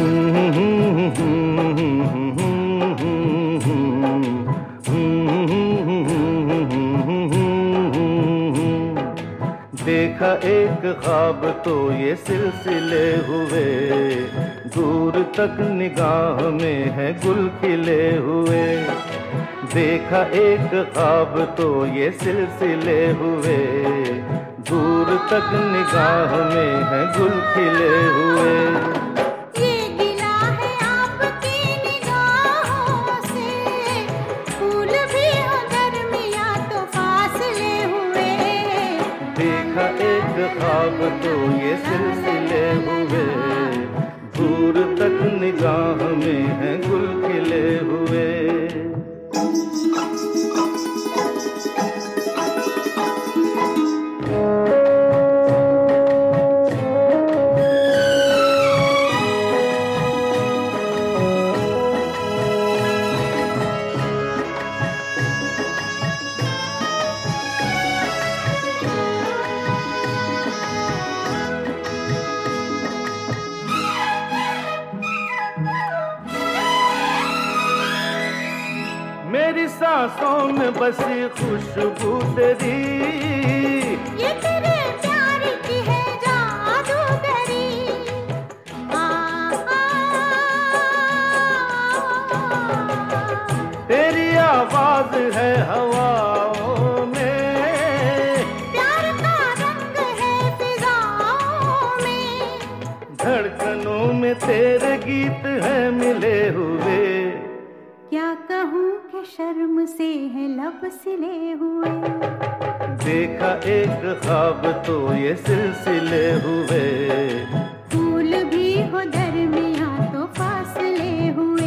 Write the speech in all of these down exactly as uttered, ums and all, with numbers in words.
देखा एक ख्वाब तो ये सिलसिले हुए, दूर तक निगाह में है गुल खिले हुए। देखा एक ख्वाब तो ये सिलसिले हुए, दूर तक निगाह में है गुल खिले हुए। ये गिला है आपकी निगाहों से, फूल भी हो दरमियां तो फासले हुए। देखा एक ख्वाब तो ये सिलसिले हुए, दूर तक निगाह में है गुल खिले हुए। मेरी सांसों में बसी खुशबू तेरी, ये तेरे प्यार की है जादूगरी। आ, आ, तेरी आवाज है हवाओं में, प्यार का रंग है फिजाओं में। धड़कनों में तेरे गीत हैं मिले हुए। क्या कहूँ कि शर्म से है लब सिले हुए। देखा एक ख्वाब तो ये सिलसिले हुए, फूल भी हो दरमियां तो फासले हुए।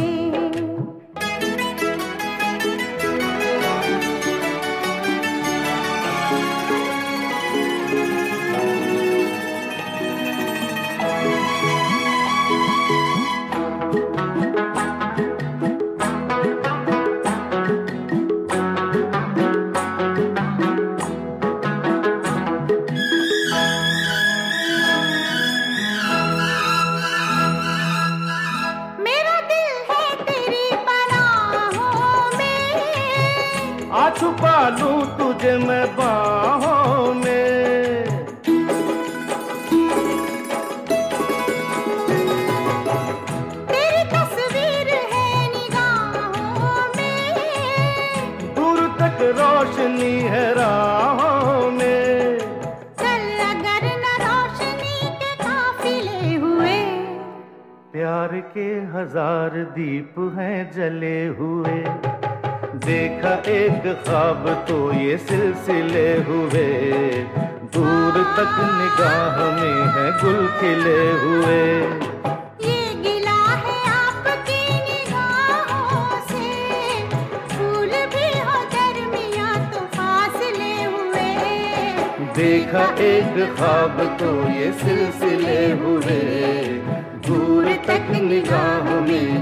आ छुपा लूं तुझे मैं बाहों में। तेरी तस्वीर है निगाहों में, दूर तक रोशनी है राहों में। चल अगर न रोशनी के काफिले हुए। प्यार के हजार दीप हैं जले हुए। देखा एक ख्वाब तो ये सिलसिले हुए, दूर तक निगाह में है गुल खिले हुए। ये गिला है आपकी निगाहों से, फूल भी हो दरमियां तो फासले हुए। देखा एक ख्वाब तो ये सिलसिले हुए, दूर तक निगाह में